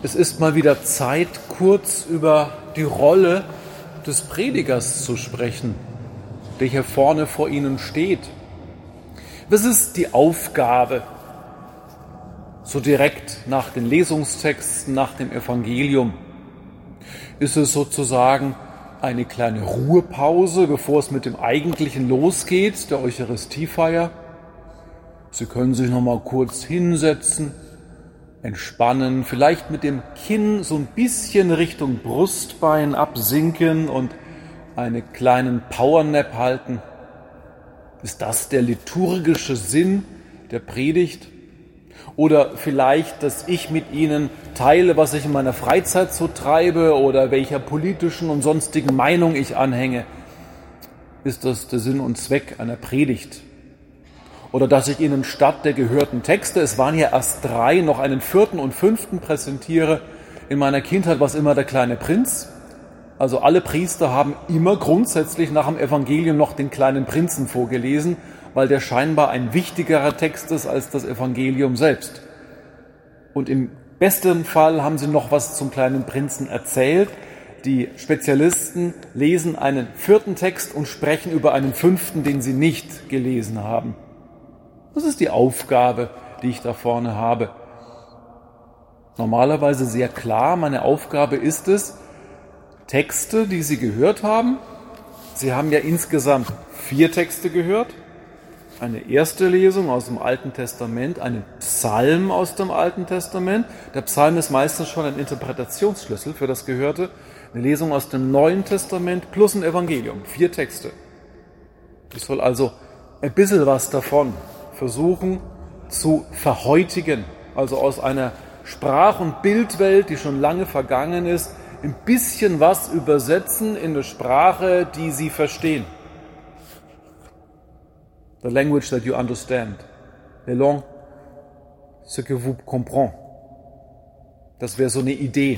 Es ist mal wieder Zeit, kurz über die Rolle des Predigers zu sprechen, der hier vorne vor Ihnen steht. Was ist die Aufgabe, so direkt nach den Lesungstexten, nach dem Evangelium? Ist es sozusagen eine kleine Ruhepause, bevor es mit dem Eigentlichen losgeht, der Eucharistiefeier? Sie können sich noch mal kurz hinsetzen, entspannen, vielleicht mit dem Kinn so ein bisschen Richtung Brustbein absinken und einen kleinen Powernap halten. Ist das der liturgische Sinn der Predigt? Oder vielleicht, dass ich mit Ihnen teile, was ich in meiner Freizeit so treibe oder welcher politischen und sonstigen Meinung ich anhänge? Ist das der Sinn und Zweck einer Predigt? Oder dass ich Ihnen statt der gehörten Texte, es waren ja erst 3, noch einen 4. und 5. präsentiere. In meiner Kindheit war es immer der kleine Prinz. Also alle Priester haben immer grundsätzlich nach dem Evangelium noch den kleinen Prinzen vorgelesen, weil der scheinbar ein wichtigerer Text ist als das Evangelium selbst. Und im besten Fall haben sie noch was zum kleinen Prinzen erzählt. Die Spezialisten lesen einen 4. Text und sprechen über einen 5., den sie nicht gelesen haben. Das ist die Aufgabe, die ich da vorne habe. Normalerweise sehr klar, meine Aufgabe ist es, Texte, die Sie gehört haben, Sie haben ja insgesamt 4 Texte gehört, eine erste Lesung aus dem Alten Testament, einen Psalm aus dem Alten Testament. Der Psalm ist meistens schon ein Interpretationsschlüssel für das Gehörte. Eine Lesung aus dem Neuen Testament plus ein Evangelium, 4 Texte. Ich soll also ein bisschen was davon versuchen zu verheutigen, also aus einer Sprach- und Bildwelt, die schon lange vergangen ist, ein bisschen was übersetzen in eine Sprache, die Sie verstehen. The language that you understand. La langue, ce que vous comprenez. Das wäre so eine Idee.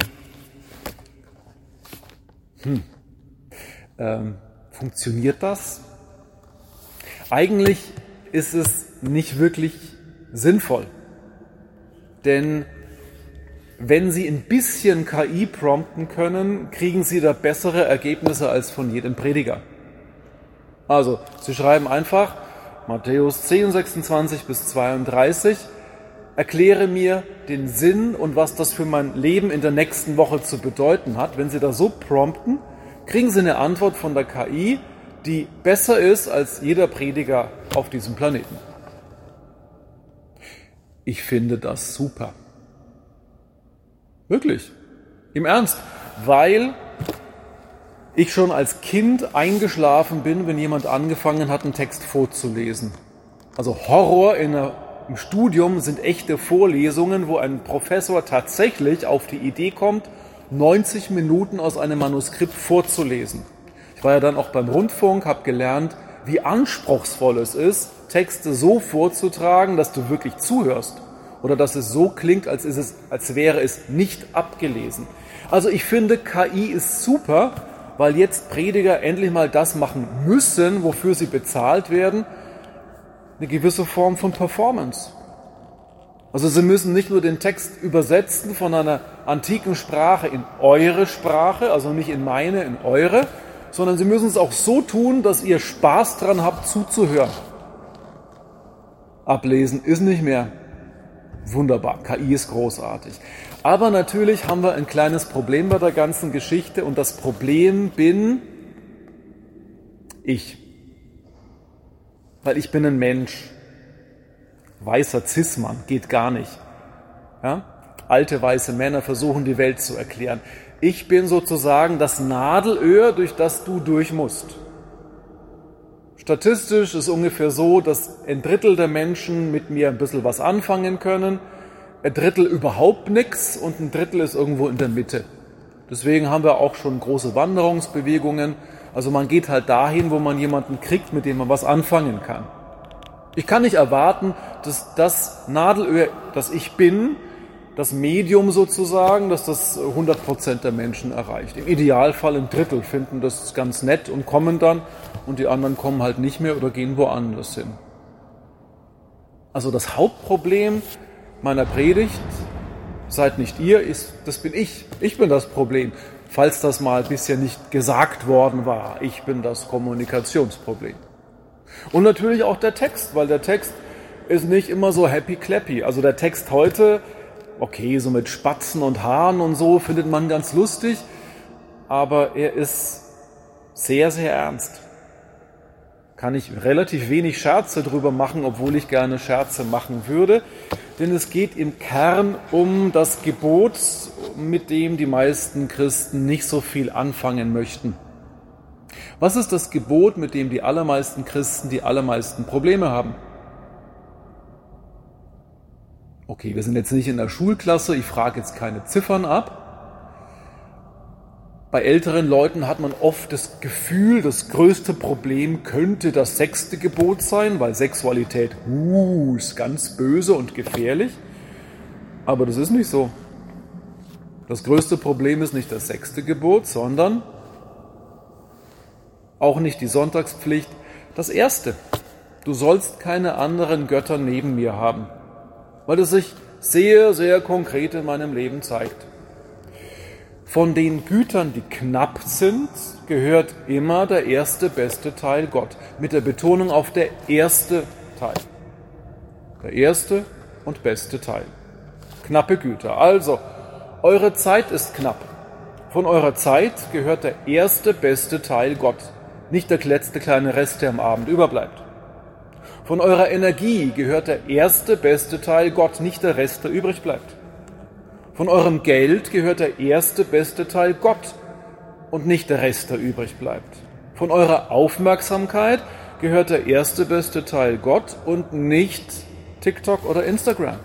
Funktioniert das? Eigentlich ist es nicht wirklich sinnvoll. Denn wenn Sie ein bisschen KI prompten können, kriegen Sie da bessere Ergebnisse als von jedem Prediger. Also, Sie schreiben einfach Matthäus 10, 26 bis 32, erkläre mir den Sinn und was das für mein Leben in der nächsten Woche zu bedeuten hat. Wenn Sie da so prompten, kriegen Sie eine Antwort von der KI, die besser ist als jeder Prediger auf diesem Planeten. Ich finde das super. Wirklich. Im Ernst. Weil ich schon als Kind eingeschlafen bin, wenn jemand angefangen hat, einen Text vorzulesen. Also Horror im Studium sind echte Vorlesungen, wo ein Professor tatsächlich auf die Idee kommt, 90 Minuten aus einem Manuskript vorzulesen. Ich war ja dann auch beim Rundfunk, habe gelernt, wie anspruchsvoll es ist, Texte so vorzutragen, dass du wirklich zuhörst. Oder dass es so klingt, als wäre es nicht abgelesen. Also ich finde, KI ist super, weil jetzt Prediger endlich mal das machen müssen, wofür sie bezahlt werden, eine gewisse Form von Performance. Also sie müssen nicht nur den Text übersetzen von einer antiken Sprache in eure Sprache, also nicht in meine, in eure, sondern sie müssen es auch so tun, dass ihr Spaß dran habt, zuzuhören. Ablesen ist nicht mehr. Wunderbar, KI ist großartig. Aber natürlich haben wir ein kleines Problem bei der ganzen Geschichte und das Problem bin ich. Weil ich bin ein Mensch. Weißer Cis-Mann, geht gar nicht. Ja? Alte weiße Männer versuchen die Welt zu erklären. Ich bin sozusagen das Nadelöhr, durch das du durch musst. Statistisch ist ungefähr so, dass 1/3 der Menschen mit mir ein bisschen was anfangen können, 1/3 überhaupt nichts und 1/3 ist irgendwo in der Mitte. Deswegen haben wir auch schon große Wanderungsbewegungen. Also man geht halt dahin, wo man jemanden kriegt, mit dem man was anfangen kann. Ich kann nicht erwarten, dass das Nadelöhr, das ich bin, das Medium sozusagen, dass das 100% der Menschen erreicht. Im Idealfall 1/3 finden das ganz nett und kommen dann und die anderen kommen halt nicht mehr oder gehen woanders hin. Also das Hauptproblem meiner Predigt Seid nicht ihr, das bin ich. Ich bin das Problem. Falls das mal bisher nicht gesagt worden war, ich bin das Kommunikationsproblem. Und natürlich auch der Text, weil der Text ist nicht immer so happy-clappy. Also der Text heute, okay, so mit Spatzen und Haaren und so, findet man ganz lustig, aber er ist sehr, sehr ernst. Kann ich relativ wenig Scherze drüber machen, obwohl ich gerne Scherze machen würde, denn es geht im Kern um das Gebot, mit dem die meisten Christen nicht so viel anfangen möchten. Was ist das Gebot, mit dem die allermeisten Christen die allermeisten Probleme haben? Okay, wir sind jetzt nicht in der Schulklasse, ich frage jetzt keine Ziffern ab. Bei älteren Leuten hat man oft das Gefühl, das größte Problem könnte das 6. Gebot sein, weil Sexualität ist ganz böse und gefährlich. Aber das ist nicht so. Das größte Problem ist nicht das 6. Gebot, sondern auch nicht die Sonntagspflicht. Das 1. Du sollst keine anderen Götter neben mir haben, weil es sich sehr, sehr konkret in meinem Leben zeigt. Von den Gütern, die knapp sind, gehört immer der erste, beste Teil Gott. Mit der Betonung auf der erste Teil. Der erste und beste Teil. Knappe Güter. Also, eure Zeit ist knapp. Von eurer Zeit gehört der erste, beste Teil Gott. Nicht der letzte kleine Rest, der am Abend überbleibt. Von eurer Energie gehört der erste, beste Teil Gott, nicht der Rest, der übrig bleibt. Von eurem Geld gehört der erste, beste Teil Gott und nicht der Rest, der übrig bleibt. Von eurer Aufmerksamkeit gehört der erste, beste Teil Gott und nicht TikTok oder Instagram.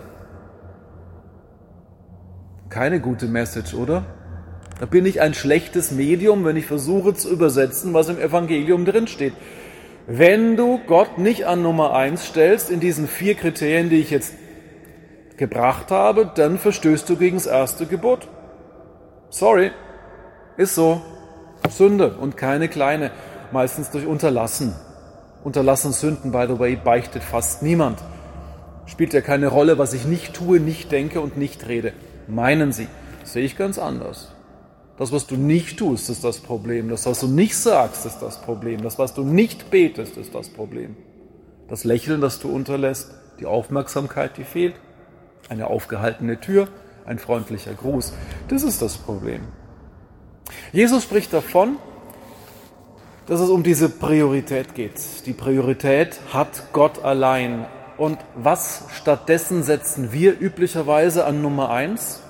Keine gute Message, oder? Da bin ich ein schlechtes Medium, wenn ich versuche zu übersetzen, was im Evangelium drinsteht. Wenn du Gott nicht an Nummer 1 stellst in diesen 4 Kriterien, die ich jetzt gebracht habe, dann verstößt du gegen das 1. Gebot. Sorry, ist so. Sünde und keine kleine, meistens durch Unterlassen. Unterlassenssünden, by the way, beichtet fast niemand. Spielt ja keine Rolle, was ich nicht tue, nicht denke und nicht rede. Meinen sie. Das sehe ich ganz anders. Das, was du nicht tust, ist das Problem. Das, was du nicht sagst, ist das Problem. Das, was du nicht betest, ist das Problem. Das Lächeln, das du unterlässt, die Aufmerksamkeit, die fehlt. Eine aufgehaltene Tür, ein freundlicher Gruß. Das ist das Problem. Jesus spricht davon, dass es um diese Priorität geht. Die Priorität hat Gott allein. Und was stattdessen setzen wir üblicherweise an Nummer 1?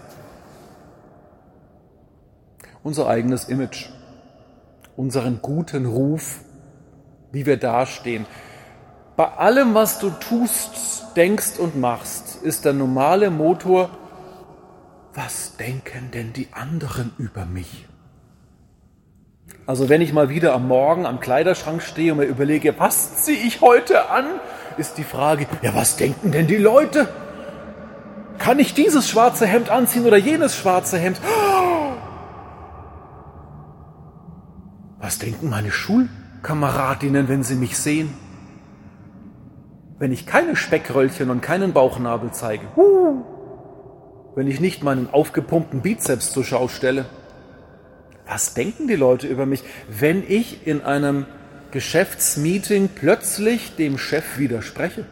Unser eigenes Image, unseren guten Ruf, wie wir dastehen. Bei allem, was du tust, denkst und machst, ist der normale Motor, was denken denn die anderen über mich? Also wenn ich mal wieder am Morgen am Kleiderschrank stehe und mir überlege, was ziehe ich heute an, ist die Frage, ja, was denken denn die Leute? Kann ich dieses schwarze Hemd anziehen oder jenes schwarze Hemd? Was denken meine Schulkameradinnen, wenn sie mich sehen? Wenn ich keine Speckröllchen und keinen Bauchnabel zeige, wenn ich nicht meinen aufgepumpten Bizeps zur Schau stelle, was denken die Leute über mich, wenn ich in einem Geschäftsmeeting plötzlich dem Chef widerspreche?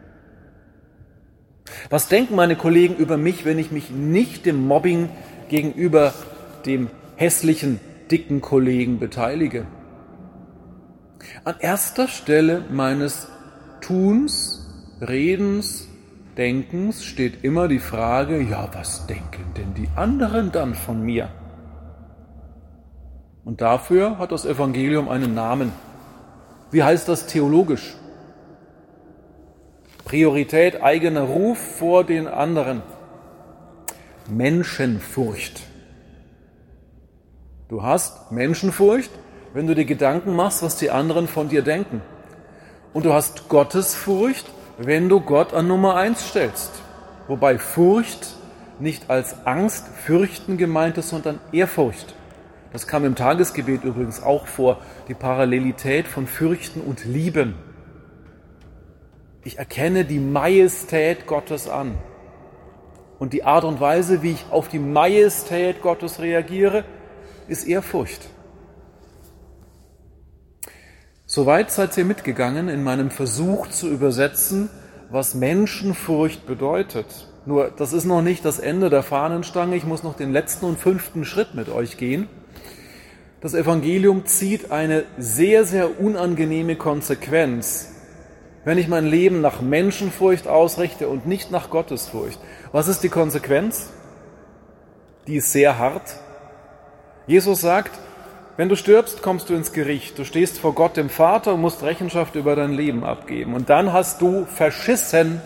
Was denken meine Kollegen über mich, wenn ich mich nicht dem Mobbing gegenüber dem hässlichen, dicken Kollegen beteilige? An erster Stelle meines Tuns, Redens, Denkens steht immer die Frage, ja, was denken denn die anderen dann von mir? Und dafür hat das Evangelium einen Namen. Wie heißt das theologisch? Priorität, eigener Ruf vor den anderen. Menschenfurcht. Du hast Menschenfurcht, wenn du dir Gedanken machst, was die anderen von dir denken. Und du hast Gottesfurcht, wenn du Gott an Nummer 1 stellst. Wobei Furcht nicht als Angst, Fürchten gemeint ist, sondern Ehrfurcht. Das kam im Tagesgebet übrigens auch vor, die Parallelität von Fürchten und Lieben. Ich erkenne die Majestät Gottes an. Und die Art und Weise, wie ich auf die Majestät Gottes reagiere, ist Ehrfurcht. Soweit seid ihr mitgegangen in meinem Versuch zu übersetzen, was Menschenfurcht bedeutet. Nur, das ist noch nicht das Ende der Fahnenstange. Ich muss noch den letzten und 5. Schritt mit euch gehen. Das Evangelium zieht eine sehr, sehr unangenehme Konsequenz, wenn ich mein Leben nach Menschenfurcht ausrichte und nicht nach Gottesfurcht. Was ist die Konsequenz? Die ist sehr hart. Jesus sagt, wenn du stirbst, kommst du ins Gericht. Du stehst vor Gott, dem Vater, und musst Rechenschaft über dein Leben abgeben. Und dann hast du verschissen.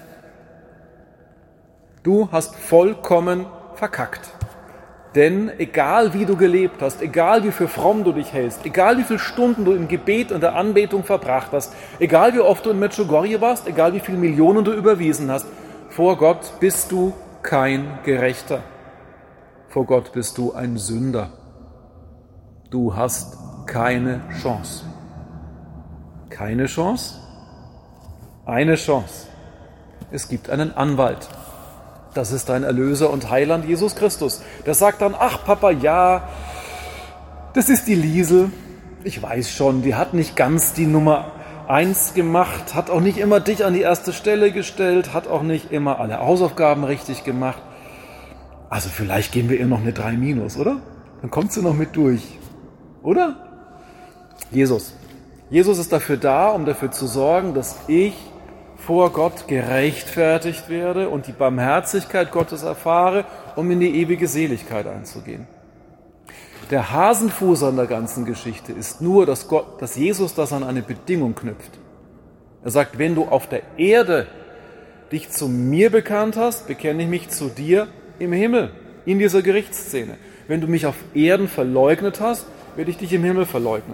Du hast vollkommen verkackt. Denn egal wie du gelebt hast, egal wie für fromm du dich hältst, egal wie viele Stunden du im Gebet und der Anbetung verbracht hast, egal wie oft du in Medjugorje warst, egal wie viele Millionen du überwiesen hast, vor Gott bist du kein Gerechter. Vor Gott bist du ein Sünder. Du hast keine Chance. Keine Chance? Eine Chance. Es gibt einen Anwalt. Das ist dein Erlöser und Heiland Jesus Christus. Der sagt dann, ach Papa, ja, das ist die Liesel. Ich weiß schon, die hat nicht ganz die Nummer 1 gemacht, hat auch nicht immer dich an die erste Stelle gestellt, hat auch nicht immer alle Hausaufgaben richtig gemacht. Also vielleicht geben wir ihr noch eine 3-, oder? Dann kommt sie noch mit durch. Oder? Jesus. Jesus ist dafür da, um dafür zu sorgen, dass ich vor Gott gerechtfertigt werde und die Barmherzigkeit Gottes erfahre, um in die ewige Seligkeit einzugehen. Der Hasenfuß an der ganzen Geschichte ist nur, dass Jesus das an eine Bedingung knüpft. Er sagt, wenn du auf der Erde dich zu mir bekannt hast, bekenne ich mich zu dir im Himmel, in dieser Gerichtsszene. Wenn du mich auf Erden verleugnet hast, werde ich dich im Himmel verleugnen.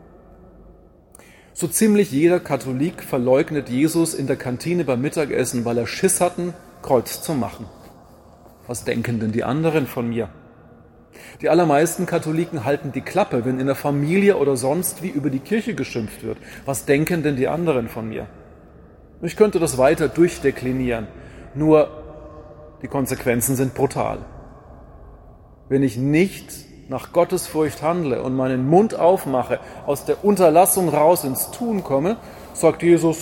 So ziemlich jeder Katholik verleugnet Jesus in der Kantine beim Mittagessen, weil er Schiss hatten, Kreuz zu machen. Was denken denn die anderen von mir? Die allermeisten Katholiken halten die Klappe, wenn in der Familie oder sonst wie über die Kirche geschimpft wird. Was denken denn die anderen von mir? Ich könnte das weiter durchdeklinieren, nur die Konsequenzen sind brutal. Wenn ich nicht nach Gottesfurcht handle und meinen Mund aufmache, aus der Unterlassung raus ins Tun komme, sagt Jesus,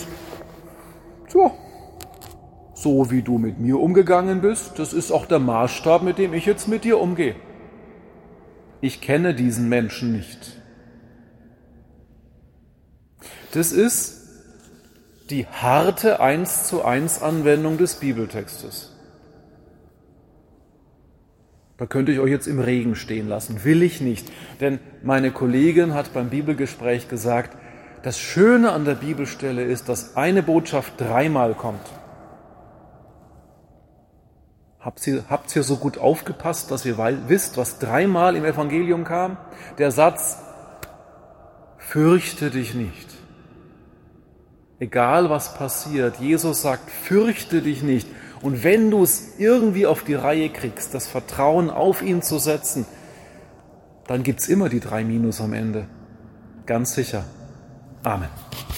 so wie du mit mir umgegangen bist, das ist auch der Maßstab, mit dem ich jetzt mit dir umgehe. Ich kenne diesen Menschen nicht. Das ist die harte 1:1 Anwendung des Bibeltextes. Da könnte ich euch jetzt im Regen stehen lassen. Will ich nicht. Denn meine Kollegin hat beim Bibelgespräch gesagt, das Schöne an der Bibelstelle ist, dass eine Botschaft 3-mal kommt. Habt ihr so gut aufgepasst, dass ihr wisst, was 3-mal im Evangelium kam? Der Satz, fürchte dich nicht. Egal was passiert, Jesus sagt, fürchte dich nicht. Und wenn du es irgendwie auf die Reihe kriegst, das Vertrauen auf ihn zu setzen, dann gibt's immer die 3- am Ende. Ganz sicher. Amen.